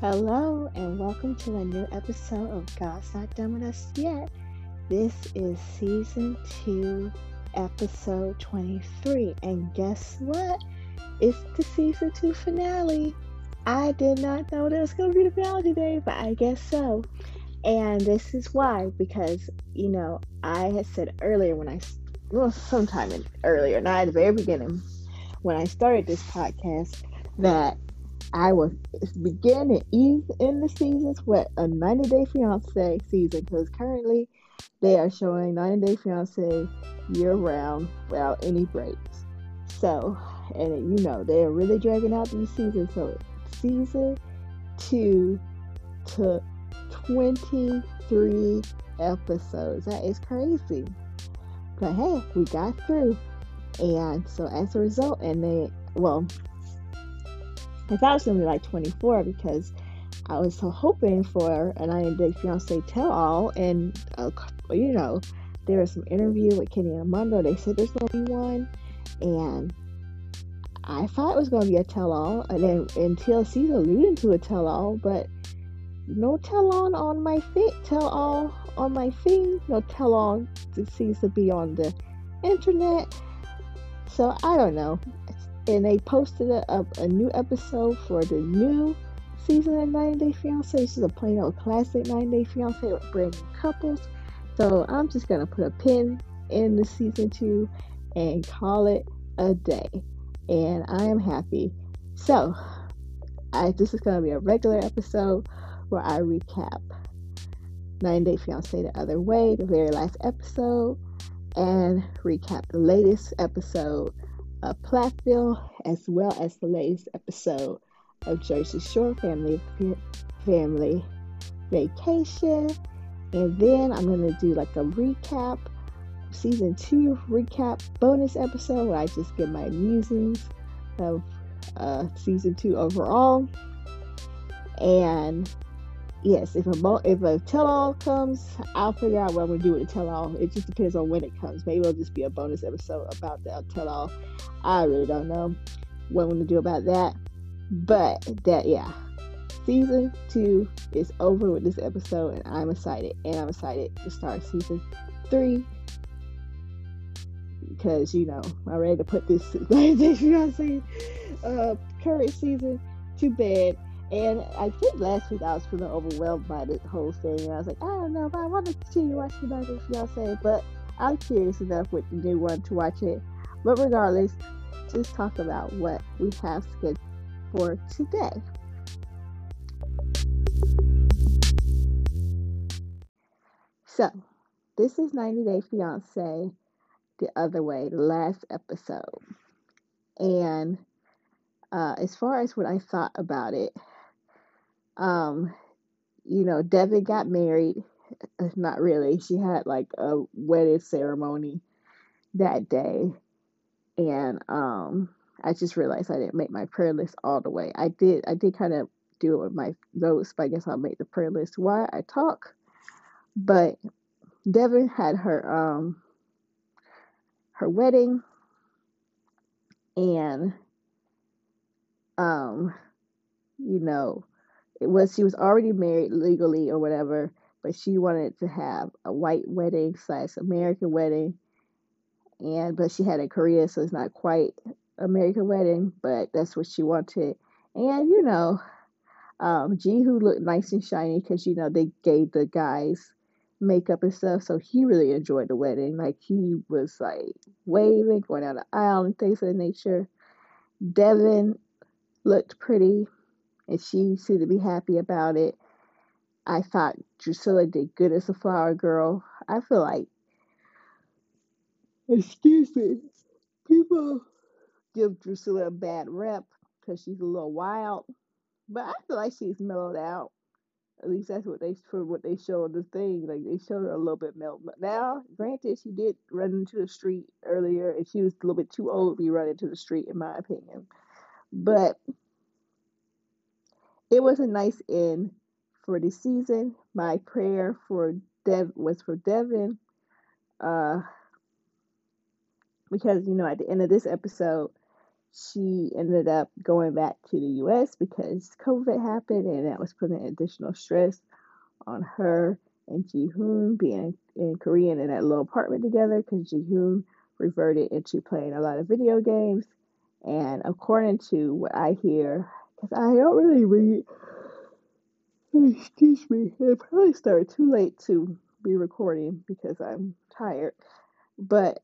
Hello, and welcome to a new episode of God's Not Done With Us Yet. This is season 2, episode 23. And guess what? It's the season 2 finale. I did not know there was going to be the finale today, but I guess so. And this is why, because, I had said earlier earlier, not at the very beginning, when I started this podcast, that I was beginning ease in the seasons with a 90 Day Fiance season because currently they are showing 90 Day Fiance year round without any breaks. So, and they're really dragging out these seasons. So, season 2 took 23 episodes. That is crazy. But hey, we got through. And so, as a result, I thought it was going to be like 24 because I was so hoping for a 90 Day Fiance tell-all. And, there was some interview with Kenny and Armando. They said there's going to be one. And I thought it was going to be a tell-all. And then TLC's alluding to a tell-all. But no tell-all on my feed. Tell-all on my feed. No tell-all that seems to be on the internet. So, I don't know. And they posted a new episode for the new season of 90 Day Fiance. This is a plain old classic 90 Day Fiance with brand new couples. So I'm just going to put a pin in the season 2 and call it a day. And I am happy. So this is going to be a regular episode where I recap 90 Day Fiance the other way, the very last episode, and recap the latest episode of Plathville, as well as the latest episode of Jersey Shore Family Vacation. And then I'm going to do like a recap, season 2 recap bonus episode where I just give my musings of season 2 overall. And yes, if a tell-all comes, I'll figure out what I'm going to do with the tell-all. It just depends on when it comes. Maybe it'll just be a bonus episode about the tell-all. I really don't know what I'm going to do about that. But season 2 is over with this episode, and I'm excited. And I'm excited to start season 3 because, I'm ready to put this current season to bed. And I think last week I was feeling overwhelmed by the whole thing. And I was like, I don't know if I want to continue watching 90 Day Fiance, but I'm curious enough with the new one to watch it. But regardless, just talk about what we have scheduled for today. So, this is 90 Day Fiance the other way, the last episode. And as far as what I thought about it, Devin got married. Not really. She had like a wedding ceremony that day. And I just realized I didn't make my prayer list all the way. I did kind of do it with my notes, but I guess I'll make the prayer list while I talk. But Devin had her wedding, and she was already married legally or whatever, but she wanted to have a white wedding / American wedding, but she had in Korea, so it's not quite American wedding, but that's what she wanted. And Jihu looked nice and shiny because they gave the guys makeup and stuff, so he really enjoyed the wedding. Like, he was like waving, going down the aisle and things of that nature. Devin looked pretty, and she seemed to be happy about it. I thought Drusilla did good as a flower girl. I feel like, excuse me, people give Drusilla a bad rep because she's a little wild, but I feel like she's mellowed out. At least that's what they show on the thing. Like, they showed her a little bit mellowed. Now, granted, she did run into the street earlier, and she was a little bit too old to be running into the street, in my opinion. But it was a nice end for the season. My prayer was for Devin, because at the end of this episode, she ended up going back to the US because COVID happened, and that was putting additional stress on her and Ji-hoon being in Korea in that little apartment together because Ji-hoon reverted into playing a lot of video games. And according to what I hear, because I don't really read, excuse me, it probably started too late to be recording because I'm tired. But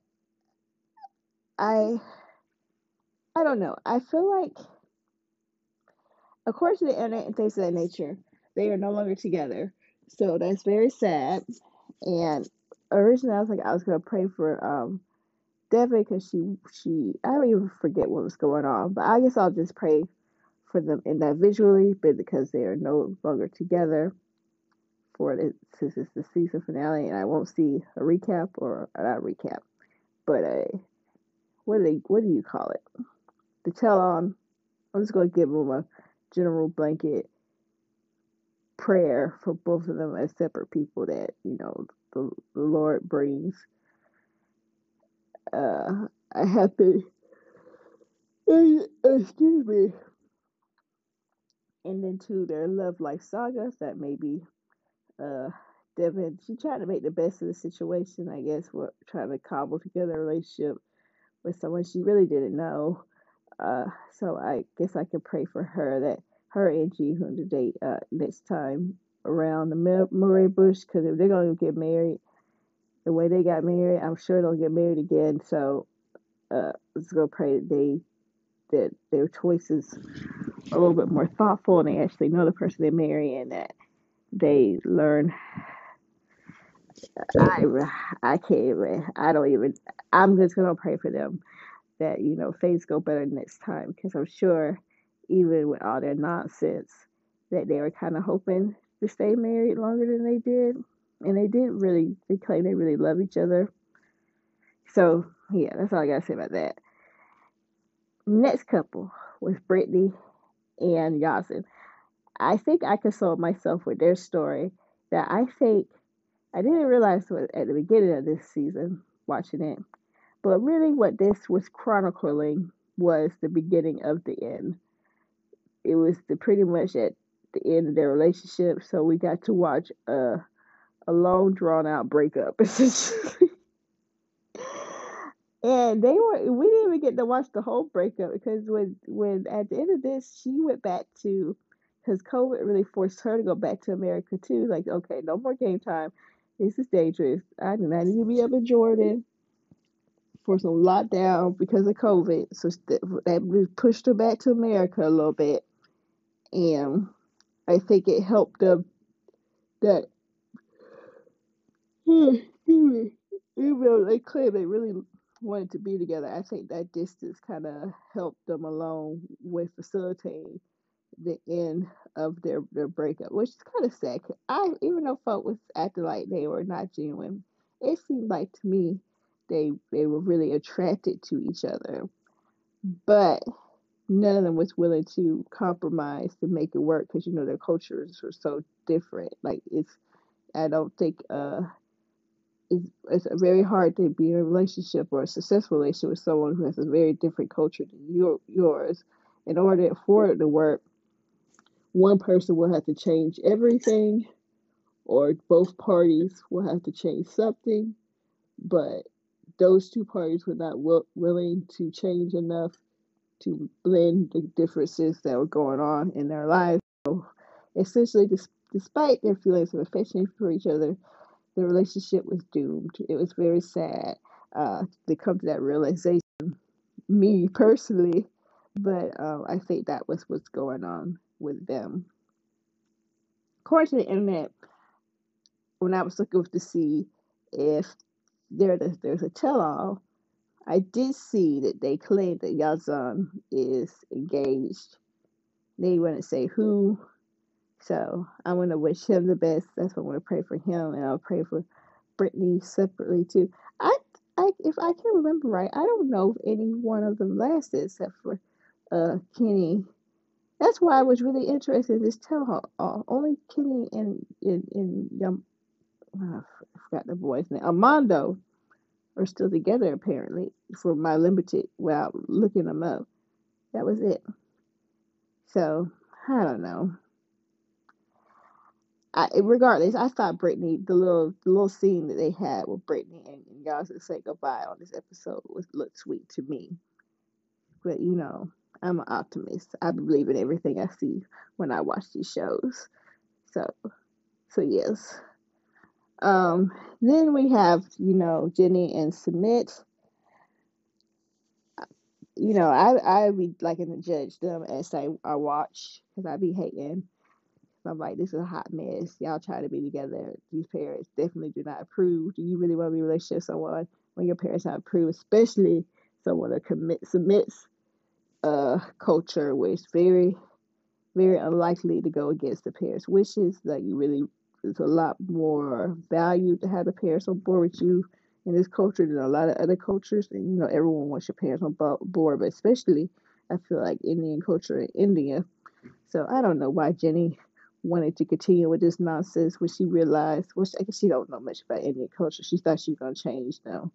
I I don't know. I feel like, according to the internet and things of that nature, they are no longer together. So that's very sad. And originally I was gonna pray for Devin because she I don't even forget what was going on, but I guess I'll just pray for them individually, but because they are no longer together for it since it's the season finale, and I won't see a recap or not a recap, but a what do you call it? The tell on. I'm just gonna give them a general blanket prayer for both of them as separate people that the Lord brings a happy excuse me and into their love life sagas that maybe uh Devin, she tried to make the best of the situation, I guess, what trying to cobble together a relationship with someone she really didn't know. So I guess I could pray for her that her and Ji-hoon to date next time around the Murray Bush, because if they're gonna get married the way they got married, I'm sure they'll get married again. So let's go pray that their choices are a little bit more thoughtful and they actually know the person they marry and that they learn. I I can't even. I don't even. I'm just gonna pray for them that things go better next time because I'm sure even with all their nonsense that they were kind of hoping to stay married longer than they did, and they did really. They claim they really love each other. So yeah, that's all I gotta say about that. Next couple was Brittany and Yasin. I think I consoled myself with their story that I think I didn't realize at the beginning of this season watching it, but really what this was chronicling was the beginning of the end. It was pretty much at the end of their relationship, so we got to watch a long drawn out breakup essentially. And we didn't even get to watch the whole breakup because when at the end of this she went back to, because COVID really forced her to go back to America too. Like, okay, no more game time. This is dangerous. I do not need to be up in Jordan for some lockdown because of COVID. So that pushed her back to America a little bit. And I think it helped them that even though they claim they really wanted to be together, I think that distance kind of helped them along with facilitating the end of their breakup, which is kind of sad. Even though folk was acting like they were not genuine, it seemed like to me they were really attracted to each other, but none of them was willing to compromise to make it work because their cultures are so different. Like I don't think it's very hard to be in a relationship or a successful relationship with someone who has a very different culture than yours. In order for it to work, one person will have to change everything, or both parties will have to change something. But those two parties were not willing to change enough to blend the differences that were going on in their lives. So essentially, despite their feelings of affection for each other, the relationship was doomed. It was very sad to come to that realization, me personally, but I think that was what's going on with them. According to the internet, when I was looking to see if there's a tell-all, I did see that they claim that Yazan is engaged. They wouldn't say who, so I want to wish him the best. That's what I want to pray for him, and I'll pray for Brittany separately too. I, if I can remember right, I don't know if any one of them lasted except for Kenny. That's why I was really interested in this tell all. Only Kenny and I forgot the boy's name. Armando are still together apparently for my limited without looking them up. That was it. So I don't know. Regardless, I thought Brittany, the little scene that they had with Brittany and Giles to say goodbye on this episode looked sweet to me. But I'm an optimist. I believe in everything I see when I watch these shows. So yes. Um, then we have Jenny and Submit. I be liking to judge them as I watch because I be hating. I'm like, this is a hot mess. Y'all try to be together. These parents definitely do not approve. Do you really want to be in a relationship with someone when your parents not approve, especially someone that submits culture where it's very, very unlikely to go against the parents' wishes. Like you really, it's a lot more value to have the parents on board with you in this culture than a lot of other cultures. And everyone wants your parents on board, but especially I feel like Indian culture in India. So I don't know why Jenny wanted to continue with this nonsense when she realized, which I guess she don't know much about Indian culture. She thought she was gonna change. No,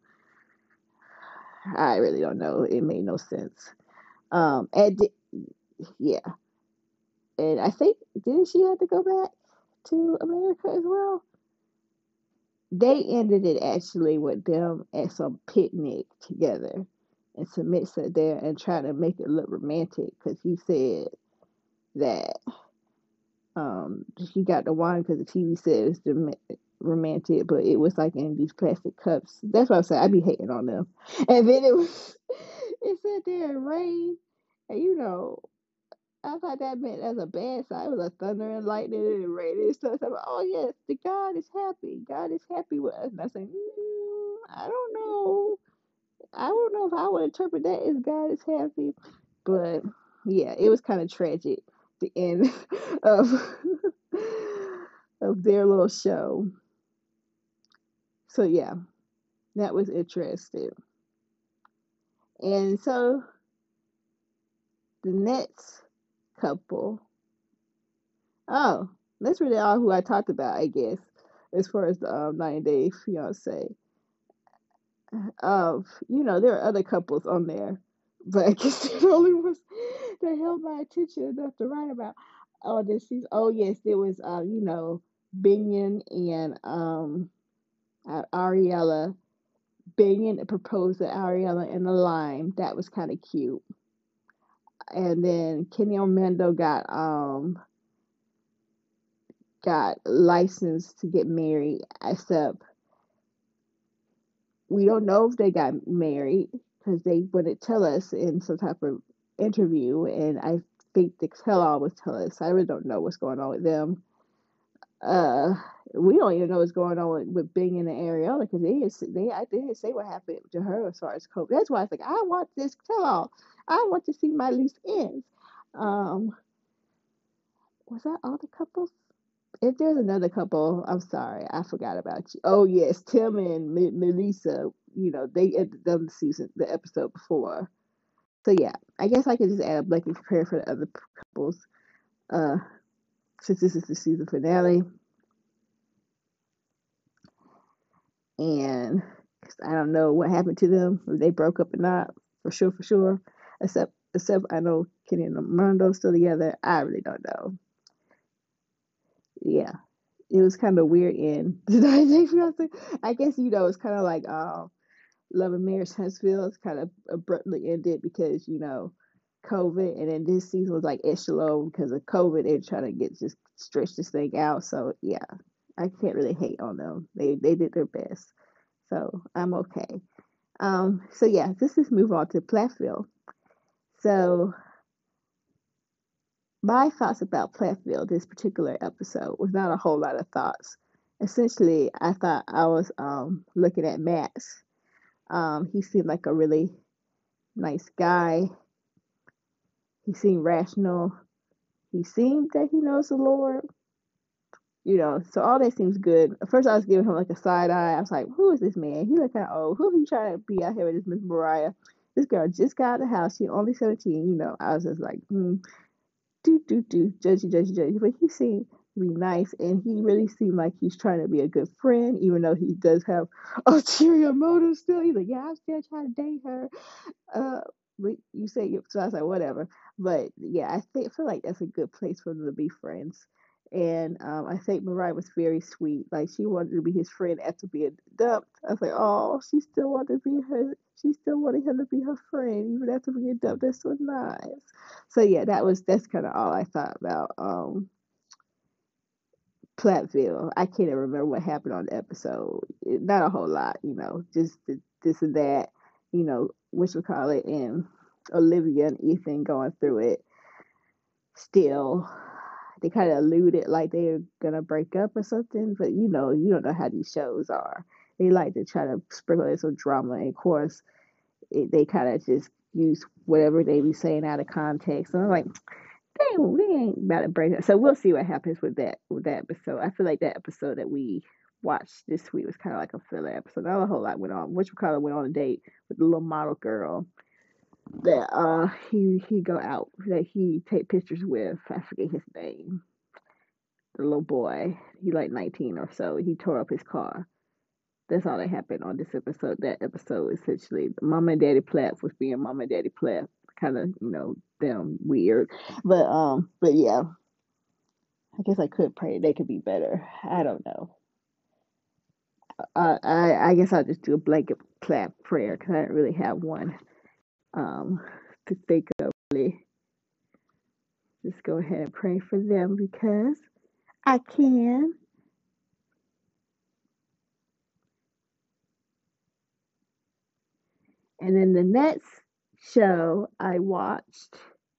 I really don't know. It made no sense. And yeah, and I think didn't she have to go back to America as well? They ended it actually with them at some picnic together, and Submit sat there and tried to make it look romantic because he said that he got the wine because the TV said it's romantic, but it was like in these plastic cups. That's what I'm saying. I be hating on them. And then it sat there and rained, and I thought that meant as a bad sign. It was a thunder and lightning and rain and stuff. So I'm like, oh yes, the God is happy. God is happy with us. And I said, I don't know. I don't know if I would interpret that as God is happy, but yeah, it was kind of tragic. The end of of their little show. So yeah, that was interesting. And so the next couple, oh, that's really all who I talked about, I guess, as far as the 90 Day Fiance. There are other couples on there, but I guess the only ones that held my attention enough to write about all this season. Oh yes, there was Binion and Ariella. Binion proposed to Ariella in the lime. That was kind of cute. And then Kenny Orlando got licensed to get married, except we don't know if they got married because they wouldn't tell us in some type of interview, and I think the tell-all was tell us. I really don't know what's going on with them. Uh, we don't even know what's going on with Bing and Ariella because I didn't say what happened to her as far as COVID. That's why I was like, I want this tell-all. I want to see my loose ends. Um, was that all the couples? If there's another couple, I'm sorry, I forgot about you. Oh yes, Tim and Melissa. They ended the season, the episode before. So yeah, I guess I could just add up like we prepare for the other couples. Uh, since this is the season finale, and I don't know what happened to them, if they broke up or not, for sure, for sure. Except I know Kenny and Mondo still together. I really don't know. Yeah, it was kind of weird in I guess it's kind of like Love and Marriage Huntsville. It's kind of abruptly ended because COVID, and then this season was like echelon because of COVID. They're trying to just stretch this thing out. So yeah, I can't really hate on them. They did their best, so I'm okay. So yeah, let's just move on to Platteville. So my thoughts about Platteville, this particular episode, was not a whole lot of thoughts. Essentially, I thought I was looking at Max. He seemed like a really nice guy. He seemed rational. He seemed that he knows the Lord. So all that seems good. At first, I was giving him like a side eye. I was like, "Who is this man? He look kind of old. Who he trying to be out here with this Miss Mariah? This girl just got out of the house. She only 17. I was just like, judgy, judgy, judgy." But he seemed to be nice, and he really seemed like he's trying to be a good friend, even though he does have ulterior motives. Still, he's like, "Yeah, I'm still trying to date her." you say you, so I was like, whatever. But yeah, feel like that's a good place for them to be friends. And I think Mariah was very sweet. Like she wanted to be his friend after being dumped. I was like, oh, she still wanted to be her. She still wanted him to be her friend even after being dumped. That's so nice. So yeah, that's kind of all I thought about Platteville. I can't even remember what happened on the episode. Not a whole lot, just this and that, which we call it, and Olivia and Ethan going through it. Still, they kind of alluded like they're gonna break up or something, but you don't know how these shows are. They like to try to sprinkle in some drama, and of course, they kind of just use whatever they be saying out of context. And I'm like, they ain't about to break up. So we'll see what happens with that episode. I feel like that episode that we watched this week was kind of like a filler episode. Not a whole lot went on. Which we call it went on a date with the little model girl that he go out that he take pictures with. I forget his name. The little boy. He like 19 or so. He tore up his car. That's all that happened on this episode. That episode essentially, Mama and Daddy Platt was being Mama and Daddy Platt, kind of them weird, but yeah, I guess I could pray they could be better. I don't know. I guess I'll just do a blanket Platt prayer because I don't really have one um to think of. Really, just go ahead and pray for them because I can. And then the next show I watched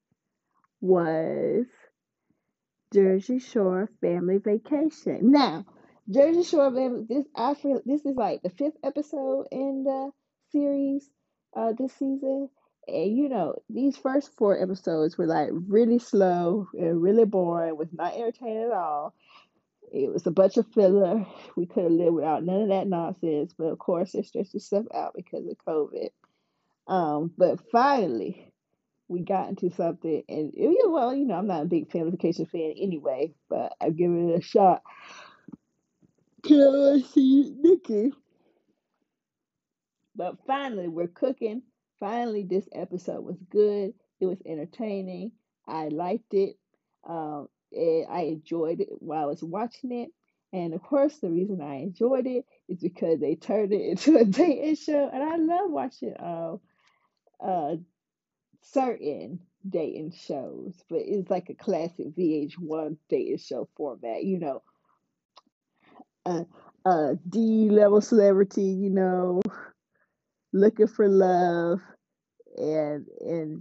was Jersey Shore Family Vacation. Now, Jersey Shore Family, this I feel this is like the fifth episode in the series this season. And these first four episodes were like really slow and really boring, was not entertaining at all. It was a bunch of filler. We could have lived without none of that nonsense, but of course they stretched stuff out because of COVID. But finally we got into something, and well, I'm not a big Family Vacation fan anyway, but I'm giving it a shot. Can I see Nikki? But finally, we're cooking. Finally, this episode was good. It was entertaining. I liked it. And I enjoyed it while I was watching it. And of course, the reason I enjoyed it is because they turned it into a dating show, and I love watching uh certain dating shows, but it's like a classic VH1 dating show format, a, a D level celebrity, looking for love, and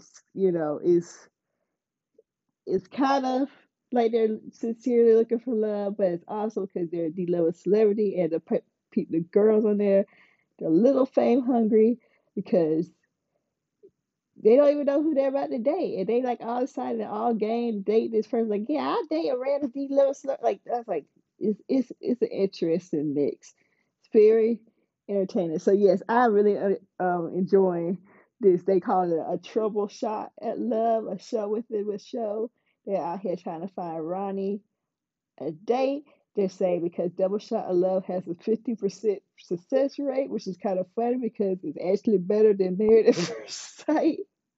it's kind of like they're sincerely looking for love, but it's also because they're a D level celebrity, and the girls on there, they're a little fame hungry because they don't even know who they're about to date, and they like all excited and all game date this person. Like, yeah, I'll date a random D little like that's like it's an interesting mix. It's very entertaining. So yes, I really enjoying this. They call it a trouble shot at love, a show within a show. They're out here trying to find Ronnie a date. They're saying because Double Shot of Love has a 50% success rate, which is kind of funny because it's actually better than Married at First Sight.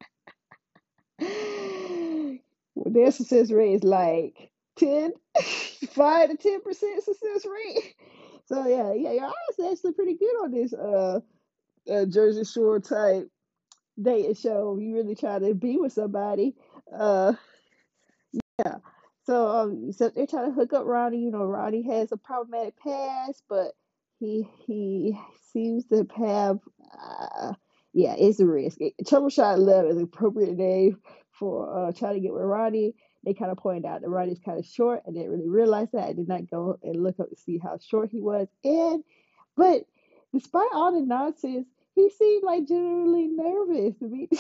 Well, their success rate is like 10, 5 to 10% success rate. So yeah, I was actually pretty good on this Jersey Shore type dating show. You really try to be with somebody. Uh yeah. So they're trying to hook up Ronnie. Ronnie has a problematic past, but he seems to have yeah, it's a risk. Troubleshot Love is an appropriate name for trying to get with Ronnie. They kind of pointed out that Ronnie's kind of short. I didn't really realize that. I did not go and look up to see how short he was. But despite all the nonsense, he seemed like genuinely nervous to meet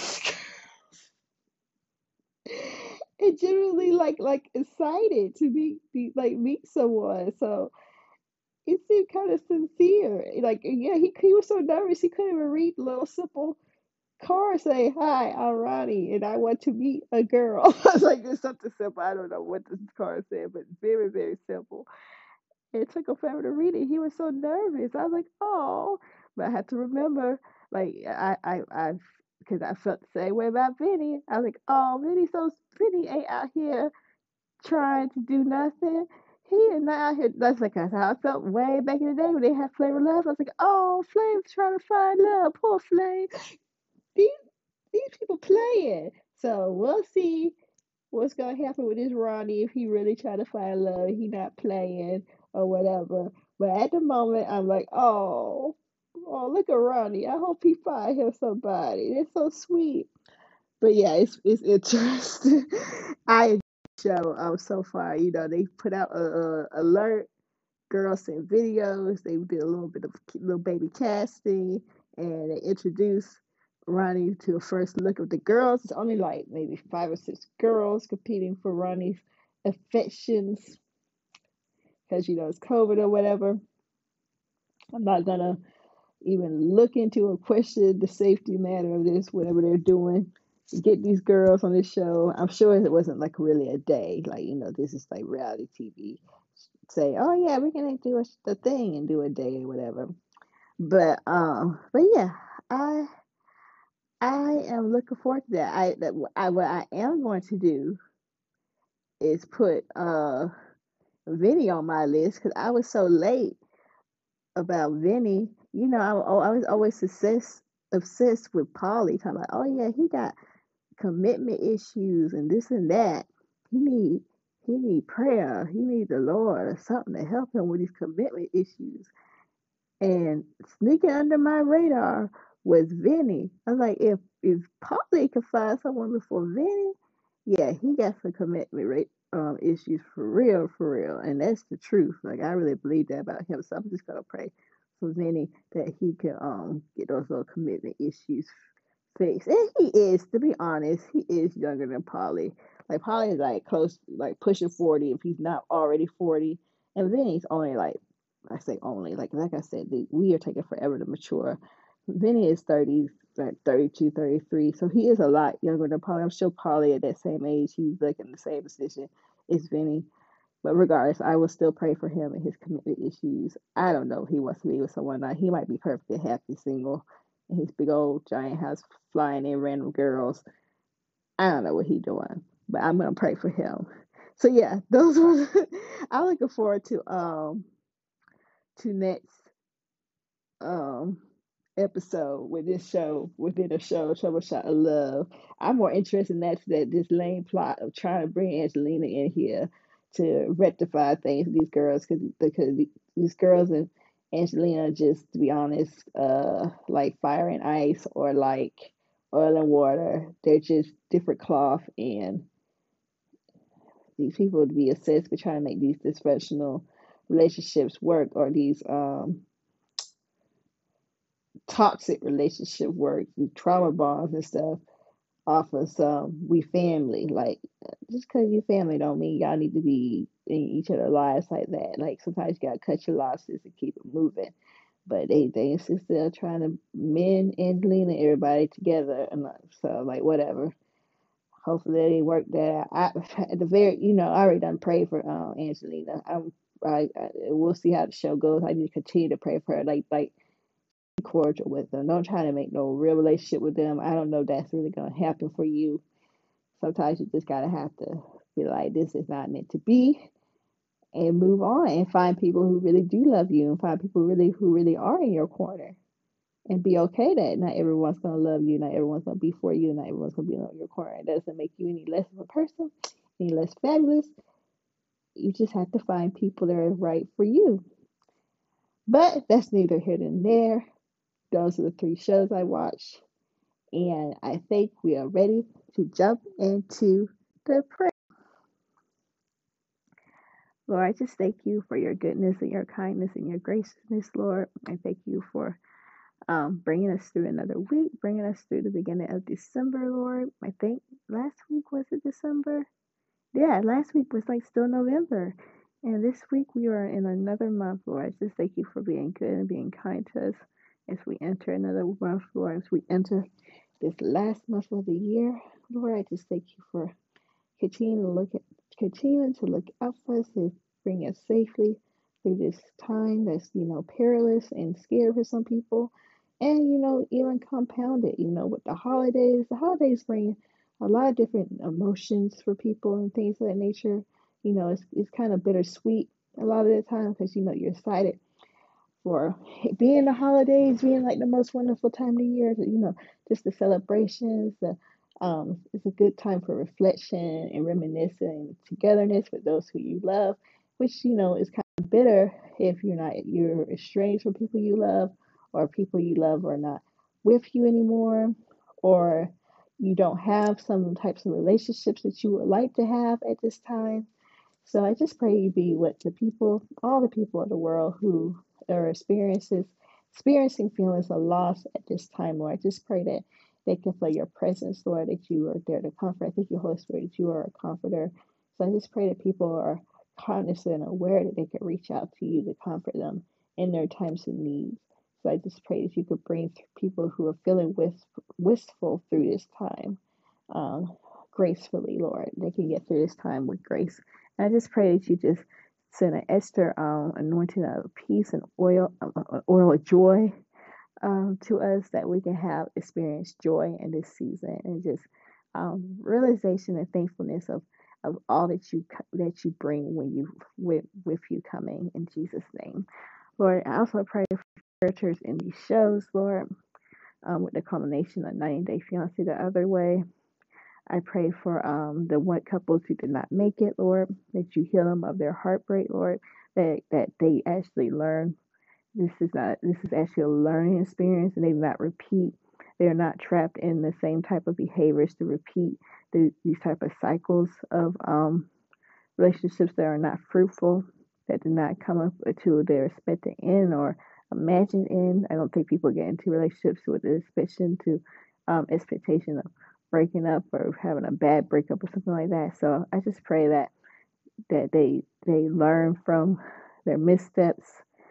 and generally like excited to meet someone. So it seemed kind of sincere. Like yeah, he was so nervous he couldn't even read the little simple card say, "Hi, I'm Ronnie, and I want to meet a girl." I was like, "It's something simple. I don't know what this card said, but very very simple." It took him forever to read it. He was so nervous. I was like, "Oh," but I had to remember, like I've because I felt the same way about Vinny. I was like, oh, Vinny ain't out here trying to do nothing. He is not out here. That's like how I felt way back in the day when they had Flavor Love. I was like, oh, Flavor's trying to find love. Poor Flav. These these people playing. So we'll see what's gonna happen with this Ronnie if he really try to find love. He not playing or whatever. But at the moment, I'm like, oh, look at Ronnie. I hope he find him somebody. They're so sweet. But yeah, it's interesting. I enjoy the show so far. They put out a alert. Girls sent videos. They did a little bit of little baby casting, and they introduced Ronnie to a first look of the girls. It's only like maybe 5 or 6 girls competing for Ronnie's affections because it's COVID or whatever. I'm not gonna even look into or question the safety matter of this, whatever they're doing to get these girls on this show. I'm sure it wasn't like really a day, like this is like reality TV. Say, oh yeah, we're gonna do the thing and do a day or whatever. But yeah, I I am looking forward to that. What I am going to do is put Vinny on my list because I was so late about Vinny. I was always obsessed with Polly, talking about, oh yeah, he got commitment issues and this and that. He need he need prayer. He need the Lord or something to help him with these commitment issues. And sneaking under my radar was Vinny. I was like, if Polly could find someone before Vinny, yeah, he got some commitment rate issues for real, and that's the truth. Like I really believe that about him. So I'm just gonna pray for Vinny that he can get those little commitment issues fixed. And he is, to be honest, he is younger than Polly. Like Polly is like close, like pushing 40 if he's not already 40, and Vinny's only like I say only, like I said, we are taking forever to mature. Vinny is 30, like 32, 33, so he is a lot younger than Polly. I'm sure Polly at that same age, he's like in the same position as Vinny. But regardless, I will still pray for him and his commitment issues. I don't know if he wants to be with someone now. He might be perfectly happy single in his big old giant house flying in random girls. I don't know what he's doing, but I'm gonna pray for him. So yeah, those were I'm looking forward to next um episode with this show within a show, Trouble Shot of Love. I'm more interested in that this lame plot of trying to bring Angelina in here to rectify things with these girls because these girls and Angelina just, to be honest, like fire and ice or like oil and water. They're just different cloth, and these people would be obsessed with trying to make these dysfunctional relationships work, or these toxic relationship work, trauma bonds and stuff off of some we family. Like just because you family don't mean y'all need to be in each other's lives like that. Like sometimes you gotta cut your losses and keep it moving. But they insist on trying to mend Angelina and everybody together, and so like whatever. Hopefully they work that out. At the very, I already done prayed for Angelina. We'll see how the show goes. I need to continue to pray for her. Like cordial with them. Don't try to make no real relationship with them. I don't know if that's really gonna happen for you. Sometimes you just gotta have to be like, this is not meant to be, and move on and find people who really do love you and find people who really are in your corner. And be okay that not everyone's gonna love you, not everyone's gonna be for you, not everyone's gonna be in your corner. It doesn't make you any less of a person, any less fabulous. You just have to find people that are right for you. But that's neither here nor there. Those are the 3 shows I watched. And I think we are ready to jump into the prayer. Lord, I just thank you for your goodness and your kindness and your graciousness, Lord. I thank you for bringing us through another week, bringing us through the beginning of December, Lord. I think last week was it December? Yeah, last week was like still November. And this week we are in another month, Lord. I just thank you for being good and being kind to us as we enter another month, Lord, as we enter this last month of the year. Lord, I just thank you for continuing to look out for us and bring us safely through this time that's, perilous and scary for some people. And, even compounded, with the holidays bring a lot of different emotions for people and things of that nature. It's kind of bittersweet a lot of the time because, you're excited for being the holidays, being like the most wonderful time of the year, just the celebrations, it's a good time for reflection and reminiscing togetherness with those who you love, which, is kind of bitter if you're estranged from people you love, or people you love are not with you anymore, or you don't have some types of relationships that you would like to have at this time. So I just pray you be with all the people of the world who are experiencing feelings of loss at this time, Lord. I just pray that they can feel your presence, Lord, that you are there to comfort. I thank you, Holy Spirit, that you are a comforter. So I just pray that people are cognizant and aware that they can reach out to you to comfort them in their times of need. So I just pray that you could bring people who are feeling wistful through this time, um, gracefully, Lord. They can get through this time with grace. And I just pray that you just send an Esther anointing of peace and oil of joy to us, that we can have experience joy in this season, and just realization and thankfulness of all that you bring when you with you coming in Jesus' name. Lord, I also pray for characters in these shows, Lord, with the culmination of 90 Day Fiance the other way. I pray for the one couples who did not make it, Lord, that you heal them of their heartbreak, Lord, that they actually learn this is actually a learning experience, and they do not repeat. They are not trapped in the same type of behaviors to repeat these type of cycles of relationships that are not fruitful, that do not come up to their expected end or imagined end. I don't think people get into relationships with the expectation of breaking up or having a bad breakup or something like that. So I just pray that they learn from their missteps,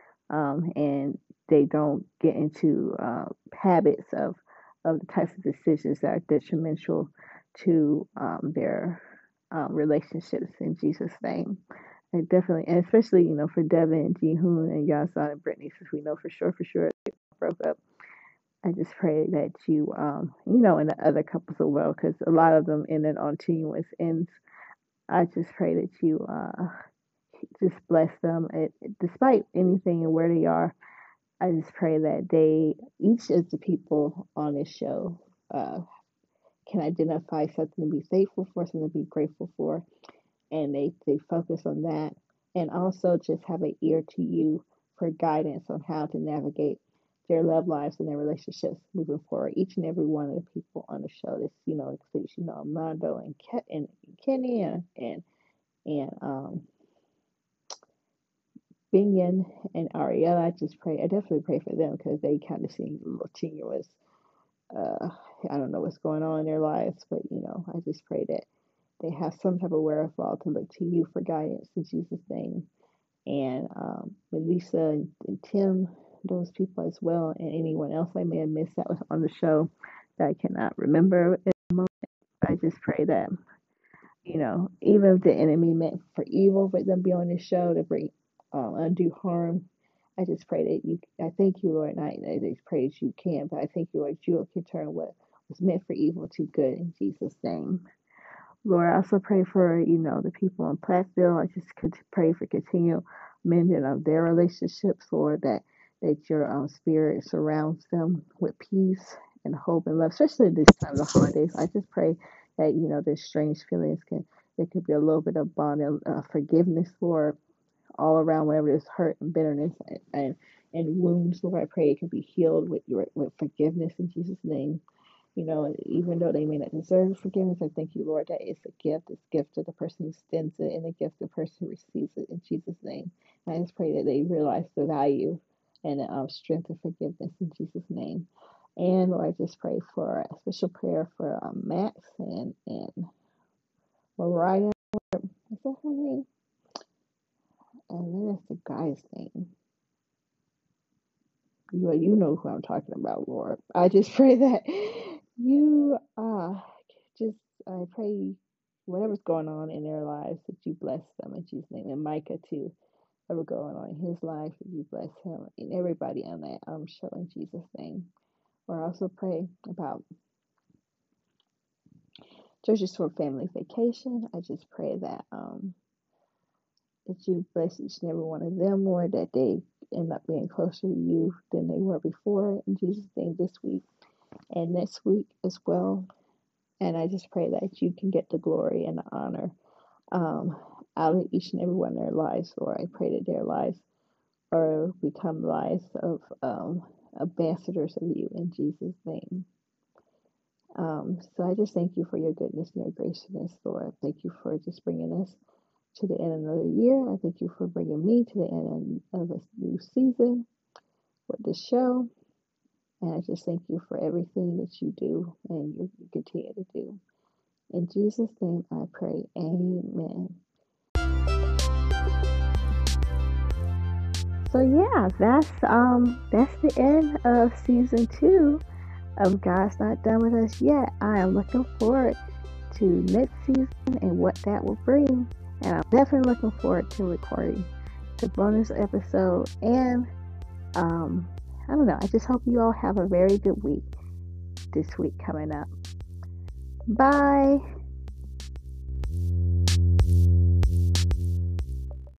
and they don't get into habits of the types of decisions that are detrimental to their relationships in Jesus' name. And definitely, and especially, for Devin and Ji Hoon and Yasan and Brittany, since we know for sure they broke up. I just pray that and the other couples as well, because a lot of them ended on tenuous ends. I just pray that you just bless them, despite anything and where they are. I just pray that each of the people on this show, uh, can identify something to be thankful for, something to be grateful for, and they focus on that. And also just have an ear to you for guidance on how to navigate their love lives and their relationships moving forward. Each and every one of the people on the show, this includes Armando and Kenny and Binion and Ariella. I definitely pray for them because they kind of seem a little tenuous. uh, I don't know what's going on in their lives, but I just pray that they have some type of wherewithal to look to you for guidance in Jesus' name. And with Lisa and Tim, those people as well, and anyone else I may have missed that was on the show that I cannot remember at the moment. I just pray that, even if the enemy meant for evil for them to be on this show to bring undue harm, I just pray that I thank you, Lord, and I just pray that you can, but I thank you, Lord, you can turn what was meant for evil to good in Jesus' name. Lord, I also pray for, the people in Platteville. I just could pray for continual mending of their relationships, Lord, that your spirit surrounds them with peace and hope and love, especially this time of the holidays. I just pray that, there's strange feelings there could be a little bit of bond and forgiveness, Lord, all around wherever there's hurt and bitterness and wounds, Lord. I pray it can be healed with forgiveness in Jesus' name. Even though they may not deserve forgiveness, I thank you, Lord, that it's a gift. It's a gift to the person who extends it and a gift to the person who receives it in Jesus' name. And I just pray that they realize the value and the strength of forgiveness in Jesus' name. And Lord, I just pray for a special prayer for Max and Mariah. Is that her name? And then that's the guy's name. You know who I'm talking about, Lord. I just pray that you just I pray whatever's going on in their lives that you bless them in Jesus' name, and Micah too. ever going on in his life. You bless him and everybody on that show in Jesus' name. Or also pray about Churches for Family Vacation. I just pray that you bless each and every one of them, Lord, that they end up being closer to you than they were before. In Jesus' name, this week and next week as well. And I just pray that you can get the glory and the honor um, out of each and every one of their lives, Lord. I pray that their lives or become lives of ambassadors of you in Jesus' name. So I just thank you for your goodness and your graciousness, Lord. Thank you for just bringing us to the end of another year. I thank you for bringing me to the end of a new season with this show. And I just thank you for everything that you do and you continue to do. In Jesus' name I pray, amen. So yeah, that's the end of season 2 of God's Not Done With Us Yet. I am looking forward to next season and what that will bring. And I'm definitely looking forward to recording the bonus episode. And I don't know, I just hope you all have a very good week this week coming up. Bye.